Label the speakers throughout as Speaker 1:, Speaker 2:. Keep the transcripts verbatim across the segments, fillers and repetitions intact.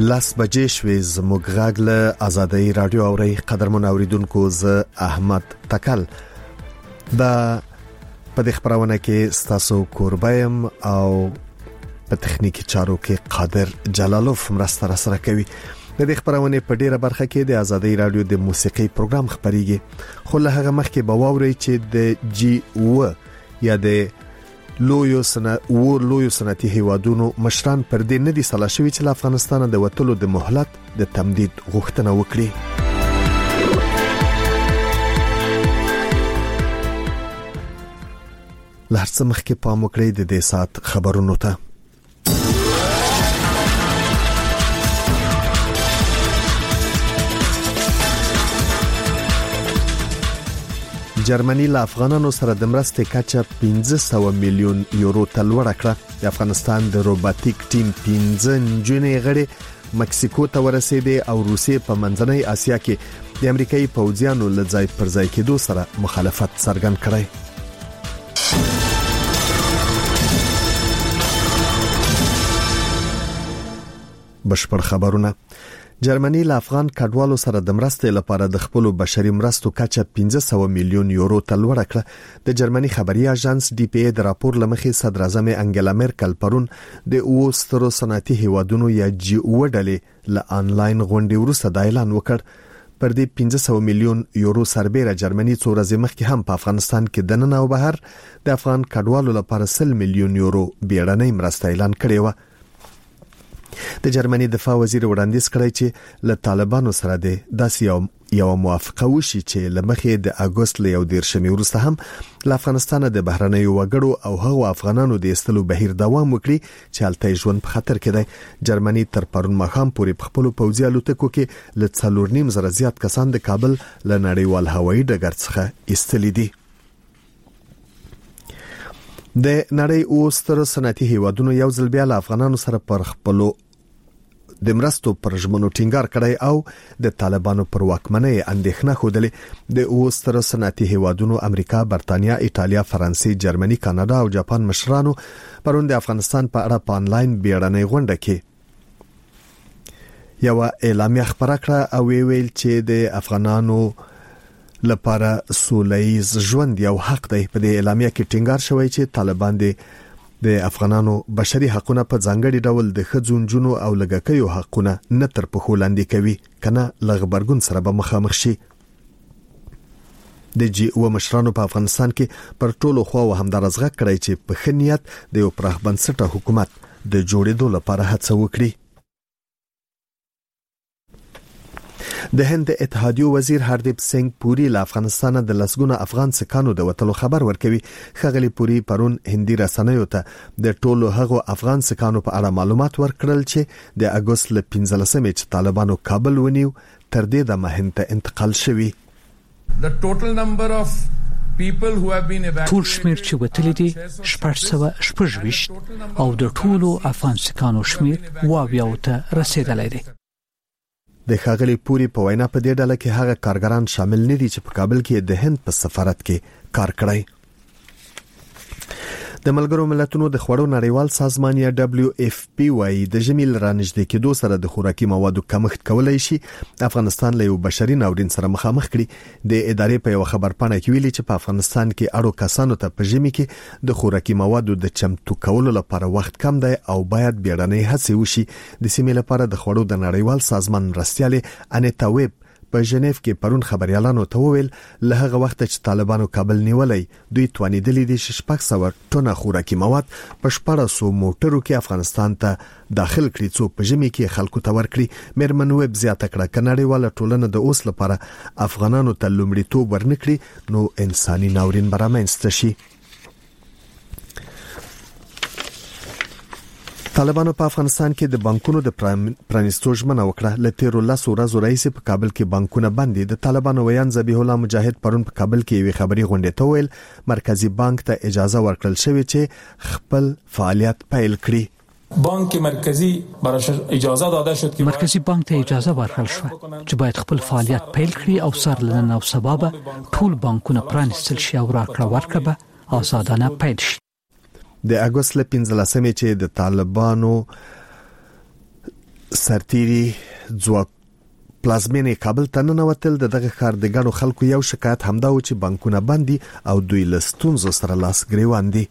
Speaker 1: لاس بجې شوې زموږ غږ له آزادۍ رادیو اوري قدرمن اوریدونکو زه احمد تکل دا په دې خبرونه کې ستاسو کوربایم او په تخنیکی چارو کې قادر جلالوف مرسته را سره کوي. د دې خبرونه په ډیره برخه کې د آزادۍ رادیو د موسیقي پروګرام خبريږي، خو له هغه مخکې به واوري چې د جی او یا د لویو سنا او لویو صنعتي هیوادونو مشران پر دې نه دي سلا شوی چې افغانستان د وټلو د مهلت د تمدید غوښتنه وکړي. لهرڅه مخکې پام وکړئ د دې سات خبرونو ته. جرمني له افغانانو سره د مرستې کچه پنځه سوه میلیون یورو ته لوړه کړه. د افغانستان د روباتیک ټیم پنځه نجونې غړي مکسیکو ته ورسېدې او روسیې په منځنۍ اسیا کې د امریکایي پوځیانو له ځای پر ځای کېدو سره مخالفت څرګند کړی. بشپړ خبرونه. جرمني له افغان کډوالو سره د مرستې لپاره د خپل بشري مرستو کچه پنځه سوه میلیون یورو ته لوړه کړه. د جرمني خبري اژانس ډي پی ای د راپور لمخې صدر اعظم انګلا میرکل پرون د اوسترو صنعتي هیوادونو یا جی او ډلې له انلاین غونډې وروسته د اعلان وکړ. پر دې پنځه سوه میلیون یورو سربېره جرمني څو ورځې مخکې هم په افغانستان کې دننه او بهر د افغان کډوالو لپاره سل میلیون یورو بیړنۍ مرسته اعلان کړې و. د جرمني دفاع وزیر وړاندیز کړی چې له طالبانو سره د داسې یو یو موافقه وشي چې لمخې د اگست له یو دیرشمې وروسته هم له افغانستان د بهرنیو وګړو او هغو افغانانو د ایستلو بهیر دوام وکړي چې هلته ژوند په خطر کې دی. جرمني تر پرون ماښام پورې په خپلو پوځي الوتکو کې له څلور نیم زره زیات کسان د کابل له نړیوال هوایي ډګر څخه ایستلي دي. د نړۍ اوستر صنعتي هیوادونو یو ځل بیا له افغانانو سره پر خپلو د مرستو پر ژمنو ټینګار کړی او د طالبانو پر واکمنۍ اندېښنه خوده. د اوستر صنعتي هیوادونو امریکا، برتانیا، ایتالیا، فرانسې، جرمني، کاناډا او جاپان مشرانو پرون د افغانستان په اړه په انلاین بیړنۍ غونډه کې یو اعلامیه خبره کړه او ویل چې د افغانانو لپاره سوله‌ییز ژوند یو حق دی. په دې اعلامیه کې ټینګار شوی چې طالبان د د افغانانو بشري حقوقونه په ځانګړي ډول د ښځو، نجونو او لږکیو حقوقونه نه تر پښو لاندې کوي، کنه له غبرګون سره به مخامخ شي. د جی او مشرانو په افغانستان کې پر ټولو خواو همدارز غږ کړی چې په ښه نیت د یو پراخ بنسټه حکومت د جوړېدو لپاره هڅه وکړي. د هند اتحادیو وزیر هردیپ سنگ پوری له افغانستان د لسګونه افغان سکانو د وټلو خبر ورکوي. خغلی پوری پرون هندي رسنیو ته د ټولو هغو افغان سکانو په اړه معلومات ورکړل چې د اگست ل پنځلسمې چې طالبانو کابل ونیو تر دې د مهند ته انتقال شوی.
Speaker 2: ټول شمیر چې وتلی دي شپږ سوه شپږ ویشت او د ټولو افغان سکانو شمیر واویاو ته رسیدلی دی.
Speaker 1: د خاغلی پوری په وینا په دې ډله کې هغه کارګران شامل نه دي چې په کابل کې د هند په سفارت کې کار کړی. د ملګرو ملتونو د خوړو نړیوال سازمان یا دبليو اف پی وايي د ژمي لرانځدې کېدو سره د خوراکي موادو کمښت کولای شي افغانستان له یو بشري ناورین سره مخامخ کړي. د ادارې په یو خبرپاڼه کې ویلي چې په افغانستان کې اړو کسانو ته په ژمي کې د خوراکي موادو د چمتو کولو لپاره وخت کم دی او باید بیړنۍ هڅې وشي. د سیمې لپاره د خوړو د نړیوال سازمان مرستیالې انیتا ویب په ژنیف کې پرون خبريالانو ته وویل له هغه وخت چې طالبانو کابل نیولای دوی توانیدلې دي چې شپږ سوه ټنه خوراکي مواد په شپږ سوه موټرو کې افغانستان ته داخل کړي څو په ژمي کې خلکو ته ورکړي. میرمن ویب زیاته کړه کناړیواله ټولنه د اوس لپاره افغانانو ته لومړیتوب ورنکړي نو انساني ناورین برامنځته شي. طالبانو په افغانستان کې د بانکونو د پرانیستو ژمنه وکړه. له تیرو لسو ورځو راهیسې په کابل کې بانکونه بند دي. د طالبانو ویان ذبیح الله مجاهد پرون په کابل کې یوې خبري غونډې ته ویل مرکزی بانک ته اجازه ورکړل شوې چې خپل فعالیت پیل کړي.
Speaker 3: بانک مرکزی براش اجازه داده شد که
Speaker 2: مرکزی بانک ته اجازه ورکړل شو چې باید خپل فعالیت پیل کړي او سرلنن او سبب ټول بانکونه پرانیستل شي او راکړه ورکړه آزادانه پیل شي.
Speaker 1: د اگست ل پنځلسمې چې د طالبانو سرتيري ځواک پلازمینې کابل ته ننوتل. د دغه ښار د ګڼو خلکو یو شکایت همدا و چې بانکونه بند دي او دوی له ستونزو سره لاس ګریوان دي.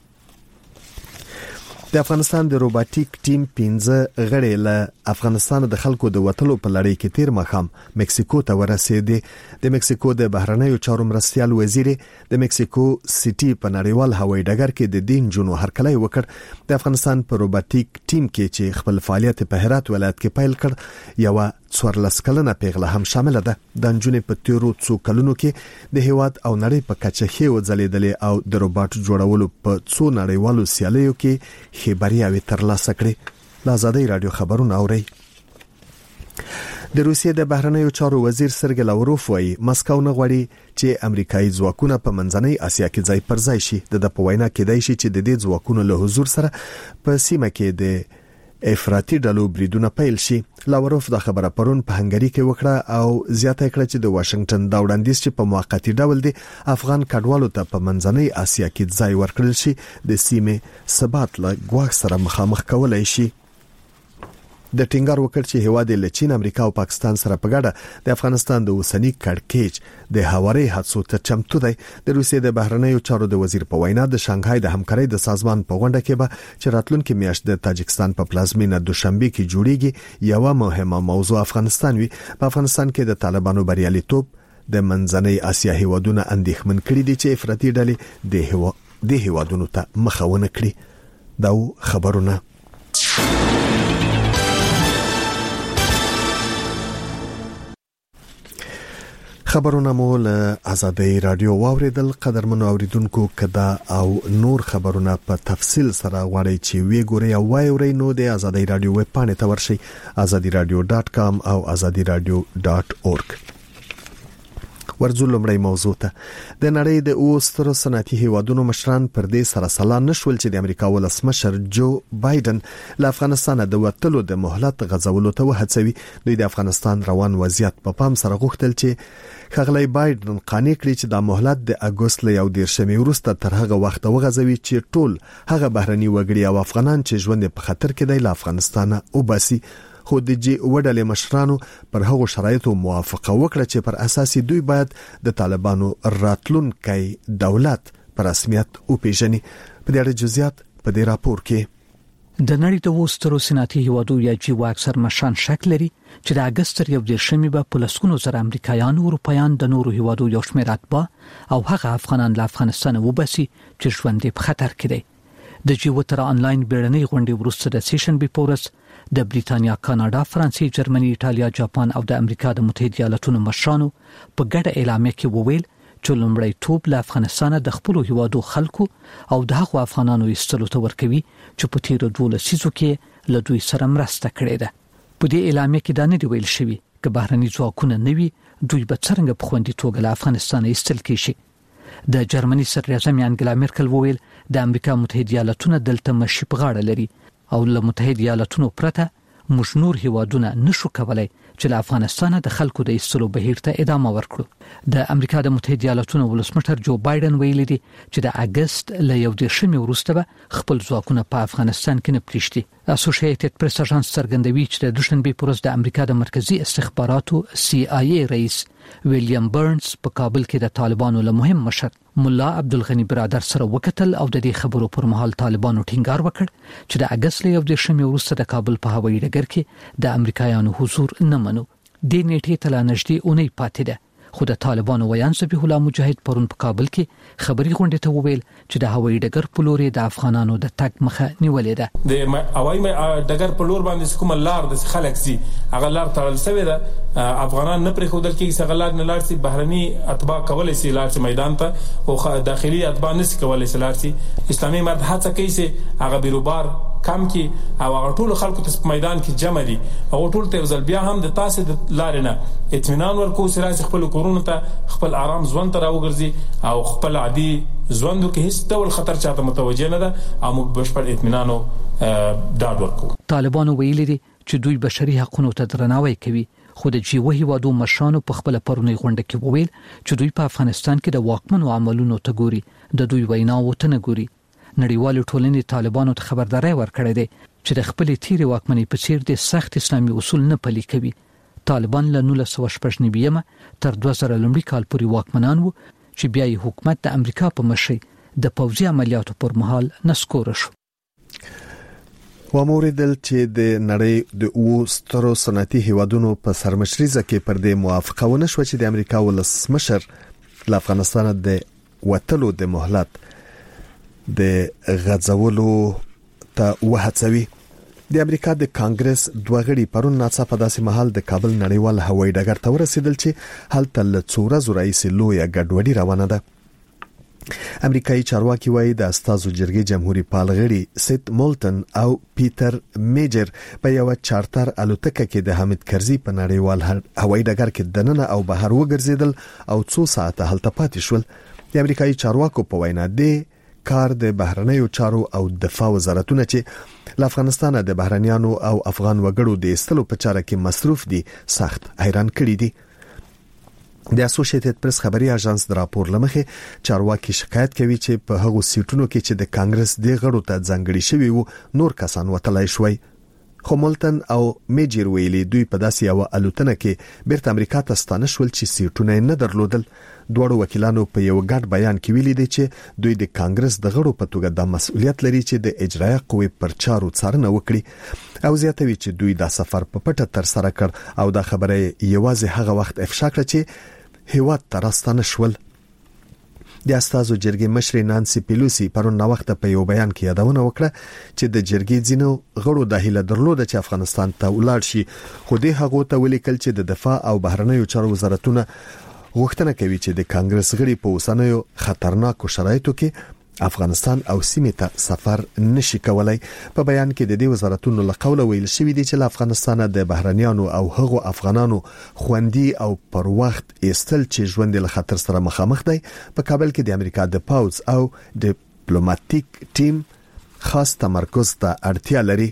Speaker 1: د افغانستان د روباټیک ټیم پنځه غړي له افغانستان د خلکو د وټلو په لړۍ کې تیر مخام مکسیکو ته ورسېدي. د مکسیکو د بهرنیو چارو مرستيال وزیر د مکسیکو سټي په نړیوال هوایي ډګر کې د دین جنو هرکلی وکړ. د افغانستان په روباټیک ټیم کې چې خپل فعالیت په هرات ولایت کې پیل کړ یو څوارلس کلنه پیغله هم شامل ده. د نجونې په تیرو څو کلونو کې د هیواد او نړۍ په کچه هي وځلیدلې او د روباټ جوړولو په څو نړیوالو سیالیو کې خبرياوي ترلاسه کړې. د آزادۍ رادیو خبرونه اوري. د روسیې د بهرنیو چارو وزیر سرګی لاوروف وايي مسکو نه غواړي چې امریکایي ځواکونه په منځنۍ اسیا کې ځای پر ځای شي. د په وینا کې دی چې د دې ځواکونو له حضور سره په سیمه کې د افراطي ډلو بریدونه پیل شي. لاوروف دا خبره پرون په هنګری کې وکړه او زیاته کړه چې د واشنگټن دا وړاندیز چې په موقتی ډول دی افغان کډوالو ته په منځنۍ اسیا کې ځای ورکړل شي د سیمې ثبات له ګواښ سره مخامخ کولای شي. د ټینګار وکړ چې هیواد له چین، امریکا او پاکستان سره په ګډه د افغانستان د اوسنی کړکېچ د هواري حادثو ته چمتو دی. د روسیې د بهرنیو چارو د وزیر په وینا د شانګهای د همکارۍ د سازمان په غونډه کې به چې راتلونکي میاشت د تاجکستان په پلازمینه دوشنبه کې جوړیږي یو مهمه موضوع افغانستان وي. په افغانستان کې د طالبانو بریالیتوب د منځنۍ اسیا هیوادونو اندېښمن کړي دي چې افراطي ډلې د هوا د هیوادونو ته مخاونه کړي. دا خبرونه خبرونه مول آزادۍ رادیو واوریدل. قدرمنو اوریدونکو کدا او نور خبرونه په تفصیل سره غواړئ چې وی ګورئ او وایورئ نو د آزادۍ رادیو ویب پاڼې ته ورشئ azadi radio dot com او azadi radio dot org. ورځو لمړی موضوع ته. د نړۍ د اوستر صنعتي هیوادونو مشران پر دې سره سلا نشول چې د امریکا ولسمشر جو بایدن له افغانستان د وټلو د مهلت غځولو ته وهڅوي. دوی د افغانستان روان وضعیت په پام سره غوښتل چې خغلی بایدن قانع کړي چې د مهلت د اگست له یو دیرشمې وروسته تر هغه وخت وغځوي چې ټول هغه بهرني وګړي او افغانان چې ژوند په خطر کې دی له افغانستانه وباسي. خو د جی وډلې مشرانو پر هغو شرایطو موافقه وکړه چې پر اساس دوی باید د طالبانو راتلونکي دولت پر رسمیت وپیژني. په دې اړه جزئیات په دې راپور کې.
Speaker 2: د نړۍ د وسترو صنعتي هیوادو یا جی واکسر مشران شک لري چې د اگست یو دیرشمې به په لسګونو زره امریکایان او اروپایان د نورو هیوادو یو شمېر اتباع او هغه افغانان له افغانستان وباسي چې ژوند په خطر کې دی. د جی وتر انلاین بیړنۍ غونډې وروسته د سیشن بیپورس د بریتانیا، کاناډا، فرانسې، جرمني، ایټالیا، جاپان او د امریکا د متحده ایالاتونو مشرانو په ګډه اعلامیه کې وویل چې لومړی توپ له افغانستان د خپل هیوادو خلکو او د هغو افغانانو ایستلو ته ورکوي چې په تیر دوه لسیزو کې له دوی سره مرسته کړې ده. په دې اعلامیه کې دا نه دی ویل شوی چې بهرني ځواکونه نه وي دوی به څنګه په خوندي توګه له افغانستان ایستل کیږي. د جرمني صدر اعظم انګلا مرکل وویل د امریکا متحده ایالاتونو دلته مشي په غاړه لري او له متحده ایالاتونو پرته موږ نور هیوادونه نشو کولای چې له افغانستان د خلکو د ایستلو بهیر ته ادامه ورکړو. د امریکا د متحده ایالاتونو ولسمشر جو بایدن ویلي دی چې د اگست له یو دیرشمې وروسته به خپل ځواکونه په افغانستان کې نه پریږدي. اسوسییټډ پریس اژانس څرګندوي چې د دوشنبه پر ورځ د امریکا د مرکزی استخباراتو سی آی ای رئیس ویلیام برنز په کابل کې د طالبانو له مهم مشر مولا عبدالغنی برادر سره وکتل او د دې خبرو پر مهال طالبانو ټینګار وکړ چې د اگست له یو دیرشمې وروسته د کابل په هوایي ډګر کې د امریکایانو حضور نه منو. د نیټې ته لا نږدې اونۍ پاتې ده خو د طالبانو ویان ذبیح الله مجاهد پرون په کابل کې خبري غونډه ته وویل چې د هوایي ډګر په لور د افغانانو د تګ مخه نیولې ده.
Speaker 3: د هوایي ډګر په لور باندې کوم لار د خلک سي هغه لار تړل شوی ده. افغانان نه پرې خودل کې څنګه لار نه لار سي بهرني اتباع کولای سي لار سي میدان ته او داخلي اتباع نه سي کولای سي لار سي. اسلامي مرد هڅه کوي چې هغه بیروبار کم کی او هغه ټول خلکو ته په میدان کې جمع دي او ټول ته ځل بیا هم د تاسو د لارې نه اطمینان ورکو سره خپل کورونو ته خپل آرام ژوند ته راوګرځي او خپل عادي ژوند کې هیڅ ډول خطر چاته متوجه نه ده او موږ بشپړ اطمینان او ډاډ ورکو.
Speaker 2: طالبانو ویلي دي چې دوی بشري حقوقو ته درناوی کوي خو د جی وهیوادو مشرانو په خپل پرونی غونډه کې وویل چې دوی په افغانستان کې د واکمنو عملونو ته ګوري د دوی ویناو ته نه ګوري. نړیوال ټولنې طالبانو ته خبرداري ورکړې ده چې د خپل تیری واکمنۍ په څیر د سخت اسلامي اصول نه پلي کوي. طالبان له نولس سوه شپږ نوي تر دوه زره لومړي کال پورې واکمنان وو چې بیا یې حکومت د امریکا په مشرۍ د پوځي عملیاتو پر مهال نسکور شو.
Speaker 1: و موریدل چې د نړۍ د او سترو صنعتي هیوادونو په سرمشريزه کې پر دې موافقه ونه شو چې د امریکا ولسمشر له افغانستان د وټلو د مهلت د غځولو ته وهڅوي. د امریکا د کانګرس دوه غړي پرون ناڅاپه داسې مهال د کابل نړیوال هوایي ډګر ته ورسېدل چې هلته له څو ورځو راهیسې لویه ګډوډي روانه ده. امریکایي چارواکي وایي د استازو جرګې جمهوریت پال غړي سیت مولټن او پیټر میجر په یو چارټر الوتکه کې د حامد کرزي په نړیوال هوایي ډګر کې دننه او بهر وګرځیدل او څو ساعته هلته پاتې شول. د امریکایي چارواکو په وینا دی کار د بهرنیو چارو او دفاع وزارتونه چې له افغانستان د بهرنیانو او افغان وګړو د استلو په چاره کې مصروف دي سخت حیران کړي دي. د اسوسییټډ پریس خبري اژانس د راپور لمخې چارواکي شکایت کوي چې په هغو سیټونو کې چې د کانګرس د غړو ته ځانګړي شوی وو نور کسان وتلای شوی. خو مولټن او میجر ویلي دوی په داسې یو الوتنه کې بیرته امریکا ته ستانه شول چې سیټونه نه درلودل. دوړو وکیلانو په یو ګډ بیان کې ویلي دي چې دوی د کانګرس د غړو په توګه د مسؤلیت لري چې د اجرایه قوې پر چارو څارنه وکړي او زیاتوي چې دوی دا سفر په پټه تر سره کړ او دا خبره یوازې هغه وخت افشا کړه چې هیواد ته راستانه شول. د استازو جرګې مشر نانسي پیلوسی پرون نو وخت په یو بیان کې یادونه وکړه چې د جرګې ځینو غړو د هیله درلوده چې افغانستان ته ولاړ شي خو د هغو ته ولیکل چې د دفاع او بهرنیو چارو وزارتونه غوښتنه کوي چې د کانګرس غړي په اوسنیو خطرناکو شرایطو کې افغانستان او سیمې ته سفر نشي کولای. په بیان کې د دې وزارتونو له قوله ویل شوی دی چې له افغانستان د بهرنیانو او هغو افغانانو خوندي او پر وخت ایستل چې ژوند له خطر سره مخامخ دی. په کابل کې د امریکا د پاوز او ډیپلوماټیک ټیم خاص تمرکز ته اړتیا لري.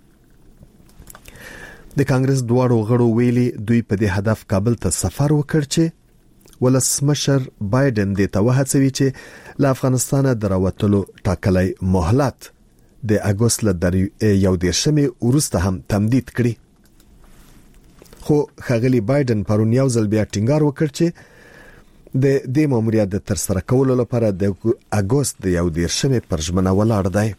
Speaker 1: د کانګرس دواړو غړو ویلي دوی په دې هدف کابل ته سفر وکړ چې ولسمشر بایدن د توهڅوي چې له افغانستان دراوتلو ټاکلای مهلت د اگست ل یو دیرشمې وروسته هم تمدید کړي. خو خغلی بایدن پرون یو ځل بیا ټینګار وکړ چې د دې ماموریت د تر سره کولو لپاره د اگست د یو دیرشمې پر ژمنه ولاړ دی.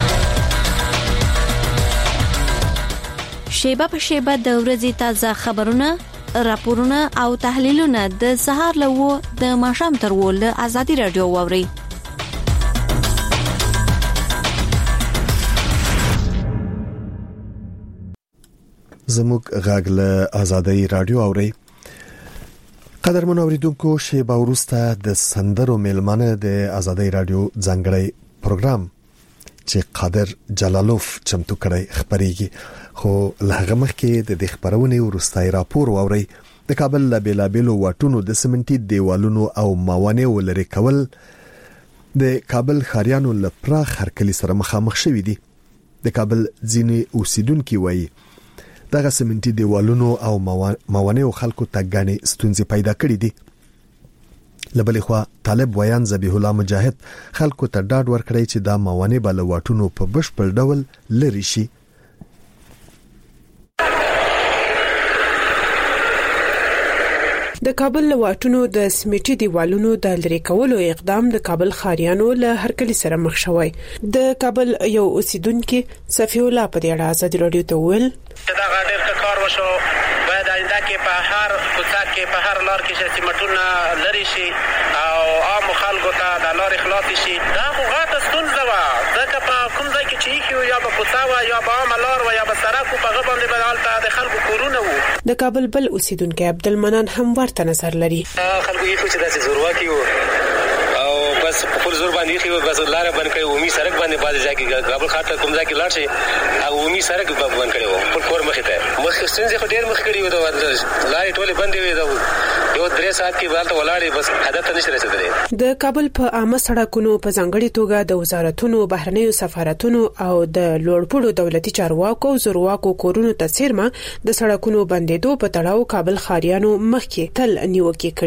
Speaker 4: شیبه په شیبه د ورځې تازه خبرونه راپورونه او تحلیلونه د سهار له وو د ماښام تر وو له ازادي رادیو ووري.
Speaker 1: زموږ غږ له ازادي رادیو اوري. قدرمن اوریدونکو شیبه وروسته د سندرو میلمانه د ازادي رادیو ځانګړی پروګرام چې قادر جلالوف چمتو کړی خبريږي. خو لهغه مخکې د دې خبرونه ورستای راپور ووري. د کابل له بیلابیلو واټونو د سمنټي دیوالونو او موانعو لري کول د کابل خاریانو لپاره هرکلی سره مخامخ شوې دي. د کابل ځینې اوسیدونکو وایي دغه سمنټي دیوالونو او موانعو خلکو ته غني ستونزې پیدا کړې دي. لبلې خوا طالب ویان ذبیح الله مجاهد خلکو ته ډاډ ورکړی چې دا موانع به له واټونو په بشپړ ډول لري شي.
Speaker 5: د کابل لواټونو د سمیټي دیوالونو د لری کولو اقدام د کابل خاریانو له هرکلی سره مخ شوی. د کابل یو اوسیدونکو صفی الله په دې اړه ازادي رادیو ته ویل
Speaker 6: دا غاډر کار وشو باید آینده کې په هر کوڅه کې په هر لار کې چې سیمټونه لري شي او عام خلکو ته د لارې خلاص شي. دا خو غاټه ستونزه وه ځکه په کوم ځای کې چې یو یا په کوڅه وه یا په عامه لار وه یا په سړک په هغه باندې به هلته د خلکو کورونه وو.
Speaker 5: د کابل بل اوسیدونکو عبدالمنان هم ورته نظر لري.
Speaker 7: خلکو یې چې داسې زورواکي وو او بس په خپل زور باندې خو بس لار باندې کوي عمومي سړک باندې باندې ځای کې کابل خاطر کوم ځای کې لاړ شي او عمومي سړک باندې کړي وو په کور مخې ته مخ ستونزې خو ډېر مخ کړي وو. دا لارې ټولې بندې وې دا یو درې ساعت کې بالته ولاړې بس هدف ته نشي رسیدلې.
Speaker 5: د کابل په عامه سړکونو په ځانګړي توګه د وزارتونو بهرنیو سفارتونو او د لوړپوړو دولتي چارواکو او زورواکو کورونو ته سیرمه د سړکونو بندېدو په تړاو کابل خاریانو مخکې تل نیوکې کړي.